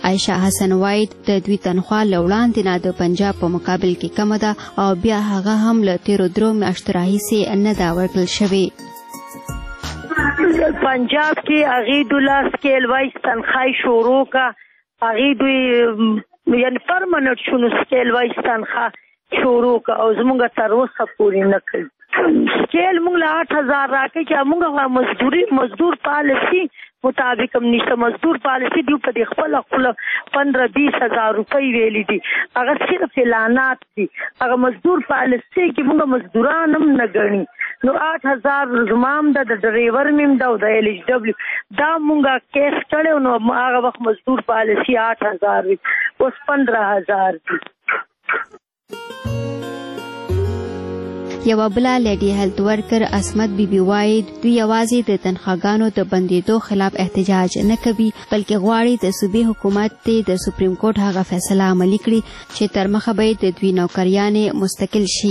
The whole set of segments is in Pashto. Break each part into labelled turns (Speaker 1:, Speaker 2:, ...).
Speaker 1: عایشه حسن وایي د دوی تنخوا له وړاندې نه د پنجاب په مقابل کې کمه ده او بیا هغه هم له تیرو 3 میاشتو راهیسې نه ده ورکړل شوې.
Speaker 2: پنجاب کې هغې دوله سکیل وایز تنخواه شروع کا هغې دوی یعنی پرمنټ شنو سکیل وایز تنخواه شروع کا او زمونږ تر اوسه پورې نه کوي. سکیل مونږ له 8000 راکړي چې مونږ مزدور پالیسي مطابق هم نشته. مزدور پالیسي دیو په دې خپله 15-20 هزار روپۍ ویلي دي، هغه صرف اعلانات دي. هغه مزدور پالیسي کې مونږ مزدوران هم نه ګڼي. نو 8000 زما هم ده، د ډریور مې هم ده او د LHW دا مونږ کیس کړی نو هغه وخت مزدور پالیسي 8000 وي، اوس 15000 دي.
Speaker 1: یوه بله لیډي هیلت ورکر عصمت بیبي وایي دوی یوازې د تنخواګانو د بندېدو خلاف احتجاج نه کوي بلکې غواړي د صوبې حکومت ته د سپریم کورټ هغه فیصله عملي کړي چې تر مخه به د دوی نوکریانې مستقل شي.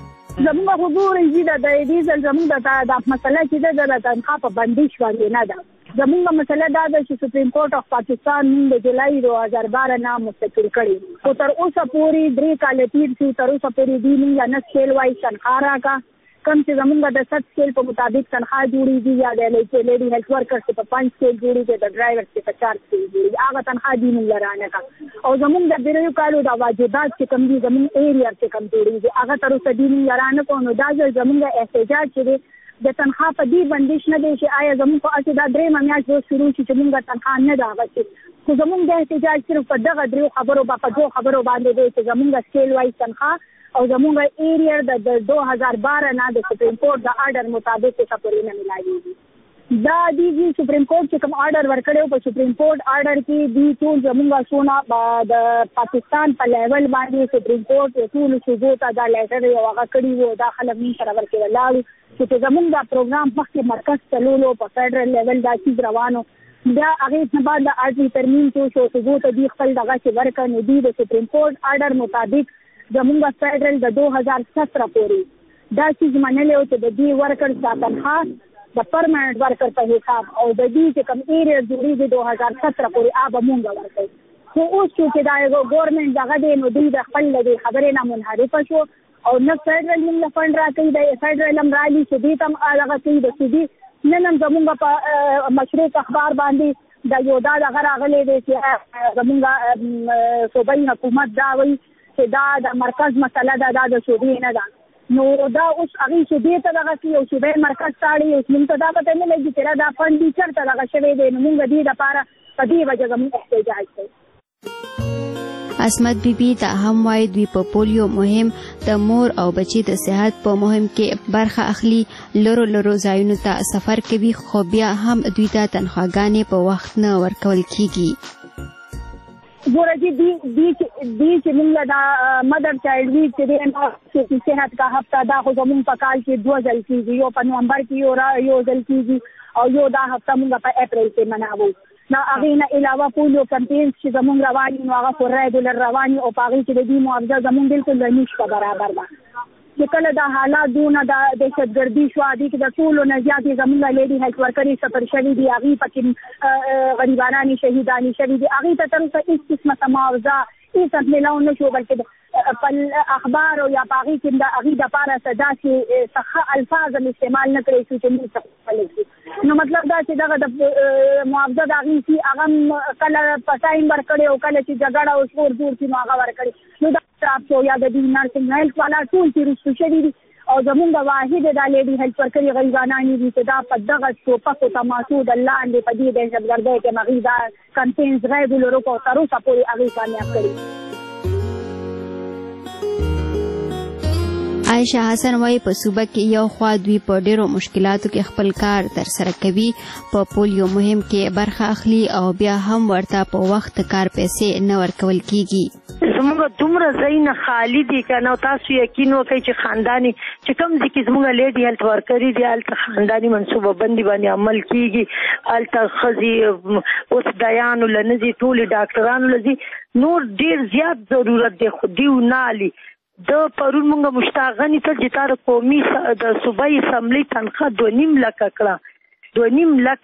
Speaker 3: زموږ حضور د دې ځل زموږ د مسله چې د تنخوا په بندیش باندې نه ده. زموږ مسله دا ده چې سپریم کورټ اف پاکستان د جولای 2012 نه مستقل کړي خو تر اوسه پورې 3 کاله تیر شي. تر اوسه پورې دوی موږ نه سکیل وایز تنخوا راکا کم چې زموږ د 7 سکیل په مطابق تنخوا جوړېږي یا د لیډي هیلت ورکر په 5 سکیل جوړېږي، د ډرایور په 4 سکیل جوړېږي. هغه تنخوا دوی موږ رانه کا او زموږ د دریو کالو د واجبات چې کم دي زموږ ایریا چې کم جوړېږي هغه تر اوسه دوی موږ رانه کو. نو دا زموږ احتجاج چې د تنخوا په دې بندیش نه دی چې آیا زموږ په اساس دا 3 میاشت شروع شي چې موږ تنخوا نه ده اخیستې. خو زموږ د احتجاج صرف په دغه 2 خبرو باندې دی چې زموږ سکیل وایز تنخوا او زموږ ایریا د 2012 نه د سپریم کورټ د آرډر مطابق څه پورې نه ملایږي. دا دی سپریم کورټ چې کوم آرډر ورکړو په سپریم کورټ آرډر کې دی ټول زموږ سونه د پاکستان په لیول باندې سپریم کورټ ټول صوبو ته دا لیټر یو هغه کړی وو دا خلک موږ سره ورکړل لاړو چې زموږ دا پروګرام مخکې مرکز چلولو په فیډرل لیول دا چیز روانو. بیا هغې نه بعد د اړتي ترمیم شو صوبو ته دی خپل دغه چې ورکړ نو دی د سپریم کورټ آرډر مطابق زموږ فیډرل د 2017 پورې دا چیز منلی و چې د دې ورکر تنخوا د پرمنټ ورکر په حساب او د دې چې کوم ایریا جوړېږي 2017 پورې هغه مونږ ورکوي. خو اوس چې دا ګورنمنټ دغه دی نو دوی د خپل د خبرې نه منحرفه شو او نه فیډرل موږ فنډ راکوي، د فیډرل هم رالي چې دوی ته هم هغه کوي د صوبې نن هم زموږ په مشرق اخبار باندې د یو دا دغه راغلی دی چې زموږ صوبایي حکومت دا وایي چې دا د مرکز مسله ده، دا د صوبې نه ده. نو دا اوس هغې صوبې ته دغه کوي او صوبایي مرکز تاړي. اوس موږ ته دا پته نه لګي چې دا فنډ دې چېرته دغه شوی دی. نو موږ دې دپاره په دې وجه زموږ احتجاج کوي.
Speaker 1: عصمت بیبي دا هم وایي دوی په پولیو مهم د مور او بچي د صحت په مهم کې برخه اخلي. لرو ځایونو ته سفر کوي خو بیا هم دوی ته تنخواګانې په وخت نه ورکول کیږي.
Speaker 3: ګوره دی چې موږ دا مدر چایلډ ویک چې دی صحت کا هفته دا خو زموږ په کال کې 2 ځل کېږي، یو په نومبر کې یو ځل کېږي او یو دا هفته موږ په اپریل کې مناوو. نو هغې نه علاوه پولیو کمپینز چې زموږ روان نو هغه خو ریګولر روان او په هغې کې د دې معاوضه زموږ بالکل د نشته برابر ده. چې کله دا حالات دونه د دهشتګردي شو هغې کې د ټولو نه زیاتې زموږ لیډي هیلت ورکرې سفر شوي دي، هغې پکې غریبانانې شهیدانې شوي دي. هغې ته تر اوسه هېڅ قسمه معاوضه هېڅ میلاو نه شو بلکې په اخبار او یا په هغې کې د هغې دپاره څه داسې ښه الفاظ هم استعمال نه کړی شو چې موږ څه کولی شو. نو مطلب دا چې دغه د معاوضه د هغې چې هغه کله په ټایم ورکړی او کله چې جګړه او شور جوړ شي نو هغه ورکړي. نو دا سټاف شو یا د دې نرسنګ هیلت والا ټول چې رسو شوي دي او زموږ واحد دا لیډي هیلت ورکرې غریبانانې دي چې دا په دغه ټوپکو تماسو د لاندې په دې دهشتګردۍ کې هغې دا کمپینز ریګولر وکړو تر اوسه پورې هغې کامیاب کړي.
Speaker 1: عایشه حسن وایي په صوبه کې یو خوا دوی په ډیرو مشکلاتو کې خپل کار ترسره کوي، په پولیو مهم کې برخه اخلي او بیا هم ورته په وخت کار پیسې نه ورکول کیږي.
Speaker 2: زموږ دومره ځایونه خالي دي که نه تاسو یقین وکړئ چې خانداني چې کوم ځای کې زموږ لیډي هیلت ورکرې دي هلته خانداني منصوبه بندي باندې عمل کیږي. هلته ښځې اوس دیانو له نه ځي، ټولې ډاکټرانو له ځي، نور ډېر زیات ضرورت دی خو دیو نه علي. د پرون مونږ مشتاقنی ته چې تا د قومي د صوبایي اسمبلۍ تنخواه 2.5 لکه کړه، 2.5 لکه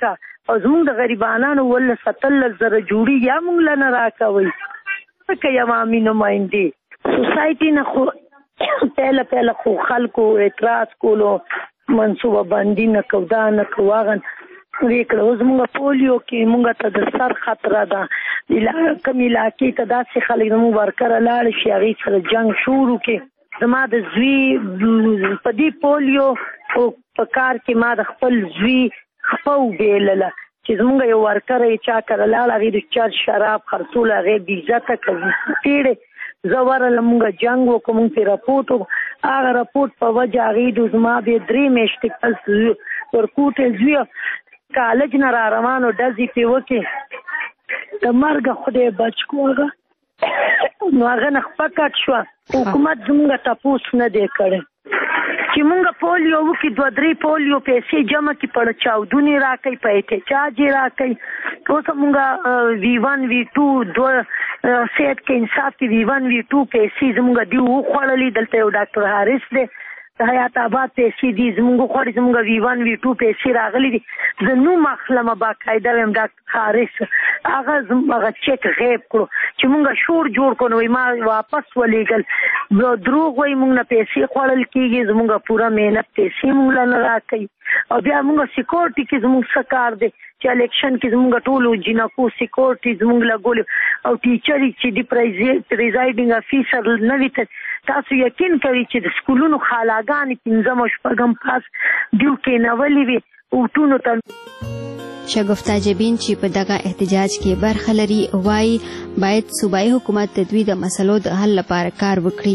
Speaker 2: او زمونږ د غریبانانو 17,000 جوړي یا مونږ له نه راکوي که یو عامي نمایندې سوسایټي نه خو پهله خو خلکو اعتراض کولو منصوبه بندي نه کو دا نه کو هغه وی کړه. اوس مونږ پولیو کې مونږ ته د سر خطره ده کوم علاقې ته داسې خلک زموږ ورکره لاړ شي هغې سره جنګ شروع کې. زما د زوی په دې پولیو په کار کې ما د خپل زوی خپه وبیلله چې زمونږ یو ورکره یې چا کره لاړ هغې د چرس شراب خرڅول هغې بې عزته تېړې زه ورله مونږ جنګ وکړو مونږ پرې رپورټ وکړو هغه رپورټ په وجه هغې د زما بیا 3 میاشتې پس ورکوټې زوی کالج نه را روانو ډزې پې وکړې د مرګه خدای بچ کو هغه نو هغه نه خپه کټ شوه حکومت زمونږ تپوس نه دی کړی چې مونږ پولیو وکړي 2-3 پولیو پیسې جمع کړي په چاودونې راکوي په احتجاج یې راکوي اوس مونږ V1 V2 سیټ کې انصاف کې V1 V2 پیسې زمونږ دی وخوړلې دلته یو ډاکټر حارث دی د حیات آباد پیسې دي زمونږ خوړې زمونږ V1 V2 پیسې راغلي دي زه نوم اخلمه باقاعده ویم ډاکټر حارث هغه چک غیب کړو چې مونږ شور جوړ کړو وایي ما واپس ولیږل دروغ وایي مونږ نه پیسې خوړل کېږي زمونږ پوره محنت پیسې مونږ له نه راکوي او بیا مونږ سیکورټي کې زمونږ څه کار دی چې الیکشن کې زمونږ ټولو جینکو سیکورټي زمونږ لګولي او ټیچرې چې د پریزایډینګ افیسر نه وي تاسو یقین کوي چې د سکولونو خالاګانې 5 او 6 پاس دیو کېنولې وي اوټونو ته.
Speaker 1: شګفتا جبین چې په دغه احتجاج کې برخه لري وایي باید صوبایي حکومت د دوی د مسلو د حل لپاره کار وکړي.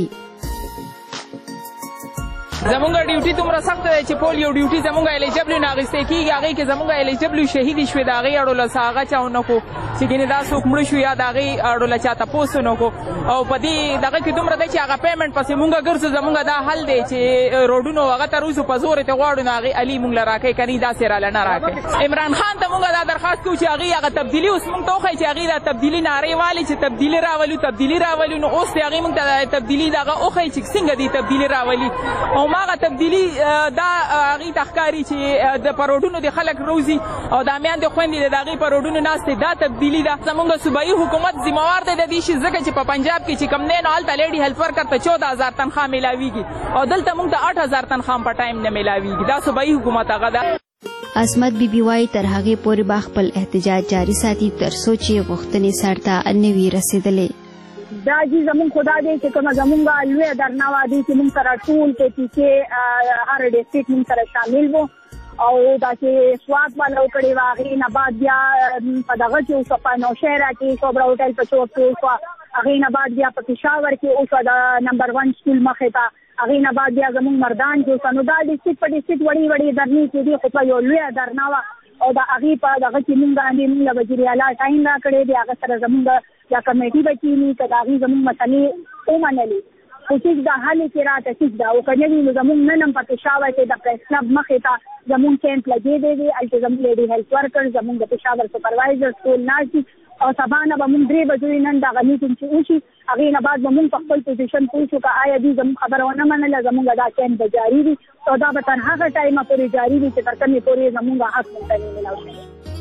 Speaker 4: زمونږ ډیوټي دومره سخت دی چې پولیو ډیوټي زمونږ الیجبل نه اخیستې کېږي هغې کې زمونږ الیجبل شهید شوې د هغې اړوله څه هغه چا ونه کړو چې ګینې دا څوک مړه شو یا د هغې اړوله چا تپوس ونه کړو او په دې دغه کې دومره دی چې هغه پیمنټ پسې مونږ ګرځو زمونږ دا حل دی چې روډونو هغه تر اوسه په زور یې ته غواړو نو هغې علي مونږ له راکوي که نه داسې راله نه راکوي. عمران خان ته مونږ دا درخواست کوو چې هغې هغه تبدیلي اوس مونږ ته وښایي چې هغې دا تبدیلي نارې والي چې تبدیلي راولو نو اوس د هغې مونږ ته تبدیلي دغه وښایي چې څنګه دې تبدیلي راولي او هماغه تبدیلي دا هغې ته ښکاري چې د پروډونو د خلک روزي او د میندې خویندې د هغې پروډونو ناستې دا تبدیلي ده. زمونږ صوبایي حکومت ذمهوار دی د دې شي ځکه چې په پنجاب کې چې کوم دی نو هلته لیډي هیلث ورکر ته 14,000 تنخواه میلاویږي او دلته مونږ ته 8,000 تنخواه په ټایم نه میلاویږي. دا صوبایي حکومت هغه ده.
Speaker 1: عصمت بیبي وایي تر هغې پورې به خپل احتجاج جاري ساتي تر څو چې غوښتنې سر ته نه وي رسېدلې.
Speaker 3: دا جی زمونږ خدا دی چې کومه زمونږ لویه درناوه دی چې مونږ سره ټول کې هر ډسټرکټ مونږ سره شامل وو او داسې سوات والا وکړې وه هغې نه بعد بیا په دغه کې اوسه په نوشهره کې شوبره هوټل په چوک کې اوسوه هغې نه بعد بیا په پېښور کې اوسه د نمبر 1 سکول مخې ته هغې نه بعد بیا زمونږ مردان کې اوسه نو دا ډسټرکټ په ډسټرکټ وړې درنې کې دي خو په یو لویه درنه وه او د هغې په دغه کې مونږ باندې مونږ له وزیر اعلی ټایم راکړی دی هغه سره زمونږ دا کمیټي به کېني که د هغې زمونږ مسلې ومنلې خو ټیک ده حل یې کې راته ټیک ده او که نه وي نو زمونږ نن هم په پېښور کې د پریس کلب مخې ته زمونږ کیمپ لګېدی دی هلته زمونږ لیډي هیلث ورکر زمونږ د پېښور سپروایزر ټول ناست دي او سبا نه به مونږ 3 بجې نن دغه میټینګ چې وشي هغې نه بعد به مونږ په خپل پوزیشن پوه شو که آیا دوی زمونږ خبره ونه منله زمونږ دا کیمپ به جاري وي او دا به تر هغه ټایمه پورې جاري وي چې تر کومې پورې زمونږ حق مونږ ته نه میلاو شي.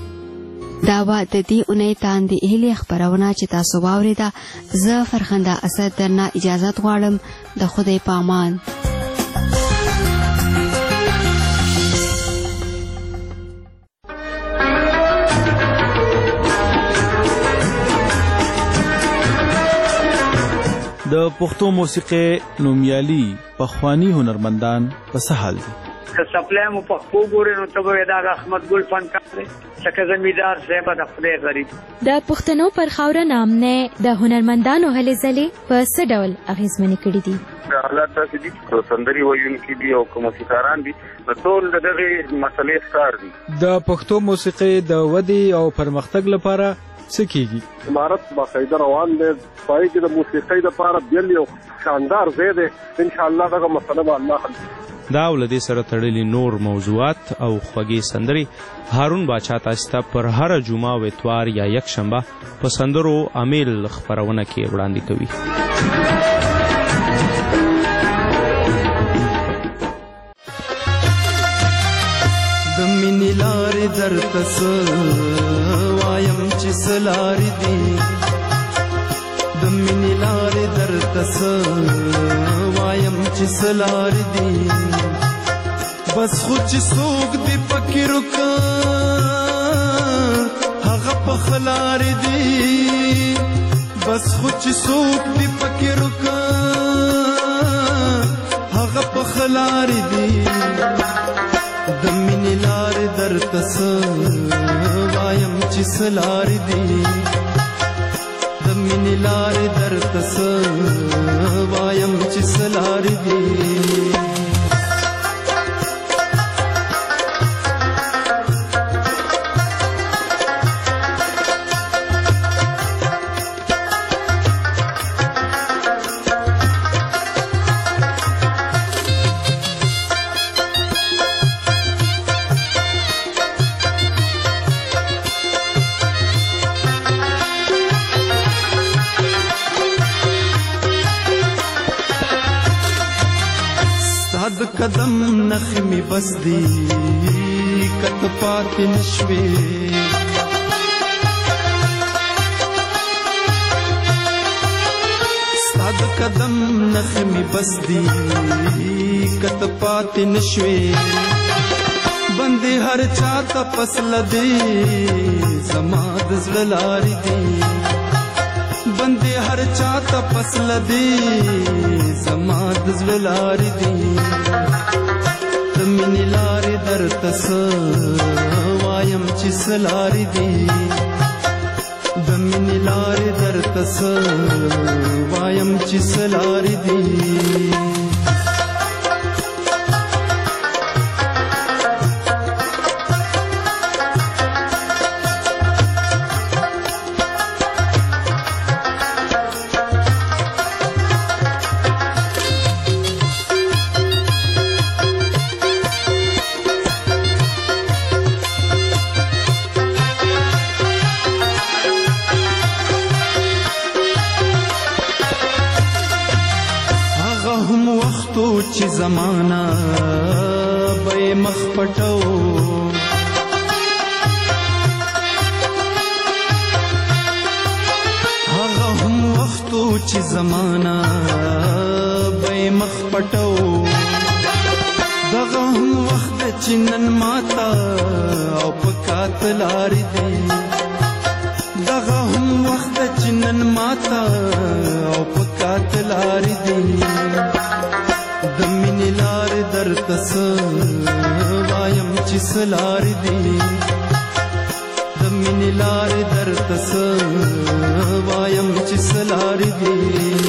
Speaker 1: دا وه د دې اونۍ تاندې هیلې خپرونه چې تاسو واورېده. زه فرخنده اسد درنه اجازت غواړم. د خدای په امان.
Speaker 5: د پښتو موسیقۍ نومیالي پخواني هنرمندان په څه حال دي؟
Speaker 6: که سپلای مو پښتو ګورې نو ته به وایې دا احمد ګل فنکار دی لکه زمیندار صاحب د خدای غریب.
Speaker 7: د پښتنو پر خاوره نامنه د هنرمندانو هلې ځلې په څه ډول اغېزمنې کړي دي؟
Speaker 8: حالات داسې دي چې سندرې ویونکي دي او که موسیقاران دي نو ټول د دغې مسلې ښکار دي.
Speaker 5: د پښتو موسیقۍ د ودې او پرمختګ لپاره څه کېږي؟
Speaker 9: عمارت باقاعده روان دی پای کې د موسیقۍ لپاره بیل یو شاندار ځای دی انشاءالله دغه مسله به الله حل کړي.
Speaker 5: دا ولدې سره تړلي نور موضوعات او خوږې سندرې هارون باچا تاسو ته پر هر جمعه او اتوار یا یک شنبه په سندرو امیل خپرونه کې وړاندې کوي.
Speaker 10: د مینې لارې لارې درته څه وایم چې څه لارې دي د مینې لارې درته څه وایم چې څه لارې دي بس خو چې څوک دې پکې رکه هغه پخه لارې دي بس خو چې څوک دې پکې رکه هغه پخه لارې دي د مینې لارې درته څه وایم چې څه لارې دي د مینې لارې درته څه وایم چې څه لارې دي د قدم نخمې بس دی کت پاتې نشوې ستا د قدم نخمې بس دی کت پاتې نشوې بندې هر چا ته پسله دی زما د زړه لارې دي بندې هر چا ته پسله دی زما د زړه لارې دي د مینې لارې درته څه وایم چې څه لارې دي د مینې لارې درته څه وایم چې څه لارې دي چې زمانہ به مخ پټو هغه هم وختو چې زمانہ به مخ پټو دغه هم وخت چې نن ماتا او پکات لارې دي دغه هم وخت چې نن ماتا او پکات لارې دي د مینې لارې درته څه وایم چې څه لارې دي د مینې لارې درته څه وایم چې څه لارې دي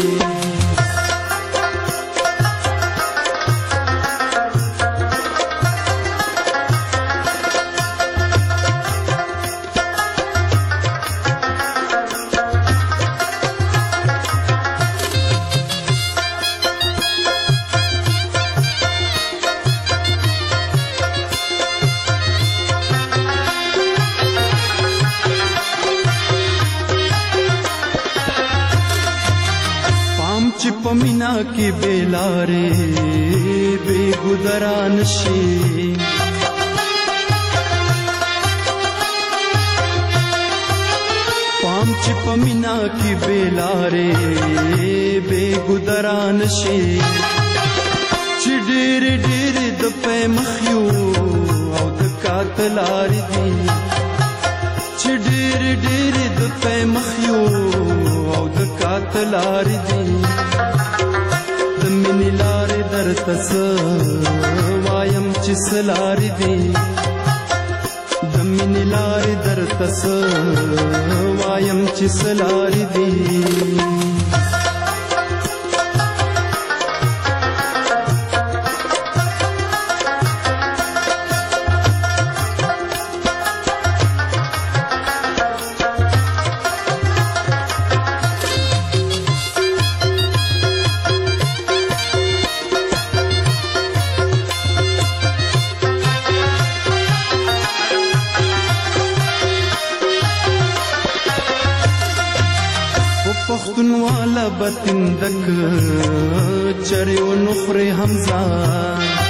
Speaker 10: چې پمینا کې بیلارې بے گدران شي پام چې پمینا کې بیلارې بے گدران شي چې ډېر ډېر د په مخيو او د قاتلار دي چې ډېر ډېر د په مخيو او د قاتلار دي د مینې لارې درته څه وایم چې څه لارې دي د مینې لارې درته څه وایم چې څه لارې دي پختونوالا بتندک چریو نخر حمزه